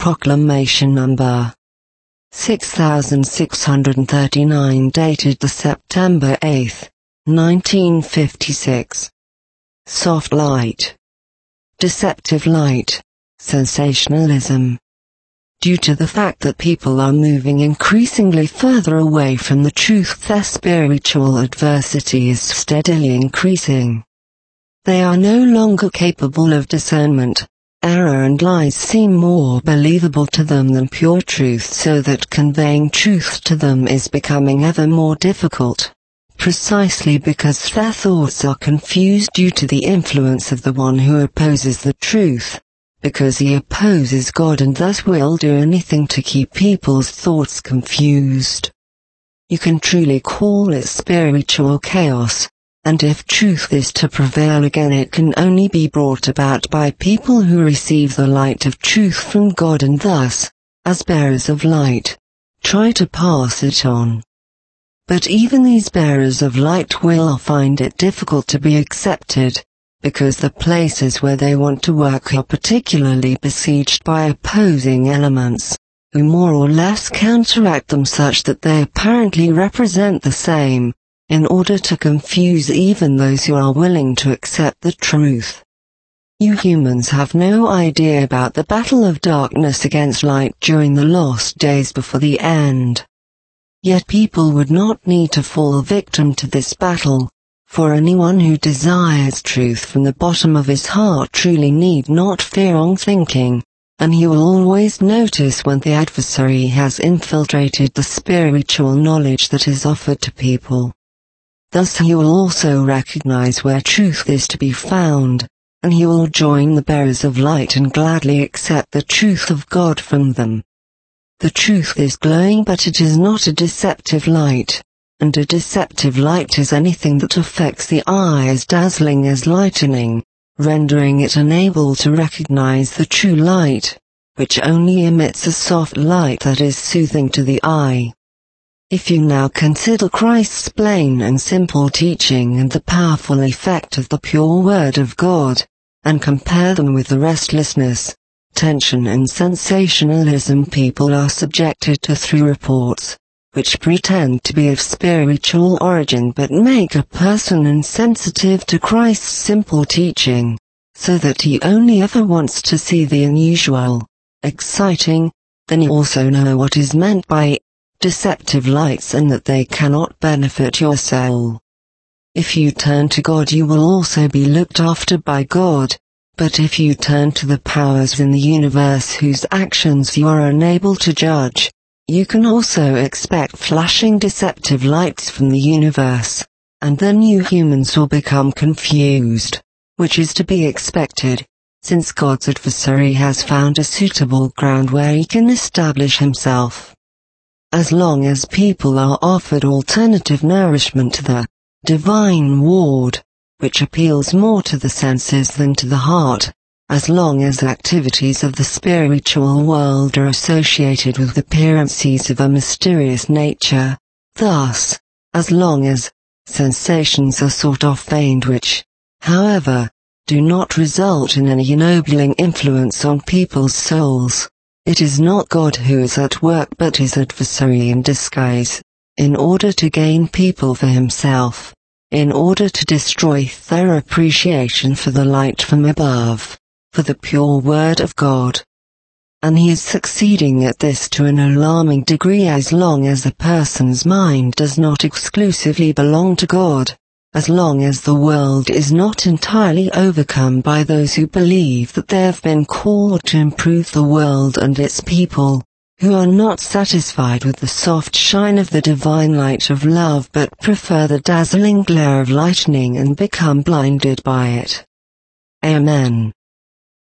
Proclamation Number 6639 dated the September 8, 1956. Soft light. Deceptive light. Sensationalism. Due to the fact that people are moving increasingly further away from the truth, their spiritual adversity is steadily increasing. They are no longer capable of discernment. Error and lies seem more believable to them than pure truth, so that conveying truth to them is becoming ever more difficult, precisely because their thoughts are confused due to the influence of the one who opposes the truth, because he opposes God and thus will do anything to keep people's thoughts confused. You can truly call it spiritual chaos. And if truth is to prevail again, it can only be brought about by people who receive the light of truth from God and thus, as bearers of light, try to pass it on. But even these bearers of light will find it difficult to be accepted, because the places where they want to work are particularly besieged by opposing elements, who more or less counteract them such that they apparently represent the same, in order to confuse even those who are willing to accept the truth. You humans have no idea about the battle of darkness against light during the lost days before the end. Yet people would not need to fall victim to this battle, for anyone who desires truth from the bottom of his heart truly need not fear wrong thinking, and he will always notice when the adversary has infiltrated the spiritual knowledge that is offered to people. Thus he will also recognize where truth is to be found, and he will join the bearers of light and gladly accept the truth of God from them. The truth is glowing, but it is not a deceptive light, and a deceptive light is anything that affects the eye as dazzling as lightning, rendering it unable to recognize the true light, which only emits a soft light that is soothing to the eye. If you now consider Christ's plain and simple teaching and the powerful effect of the pure Word of God, and compare them with the restlessness, tension and sensationalism people are subjected to through reports, which pretend to be of spiritual origin but make a person insensitive to Christ's simple teaching, so that he only ever wants to see the unusual, exciting, then you also know what is meant by deceptive lights and that they cannot benefit your soul. If you turn to God, you will also be looked after by God, but if you turn to the powers in the universe whose actions you are unable to judge, you can also expect flashing deceptive lights from the universe, and then you humans will become confused, which is to be expected, since God's adversary has found a suitable ground where he can establish himself. As long as people are offered alternative nourishment to the divine word, which appeals more to the senses than to the heart, as long as activities of the spiritual world are associated with appearances of a mysterious nature, thus, as long as sensations are sort of feigned which, however, do not result in any ennobling influence on people's souls, it is not God who is at work but his adversary in disguise, in order to gain people for himself, in order to destroy their appreciation for the light from above, for the pure Word of God. And he is succeeding at this to an alarming degree as long as a person's mind does not exclusively belong to God, as long as the world is not entirely overcome by those who believe that they have been called to improve the world and its people, who are not satisfied with the soft shine of the divine light of love but prefer the dazzling glare of lightning and become blinded by it. Amen.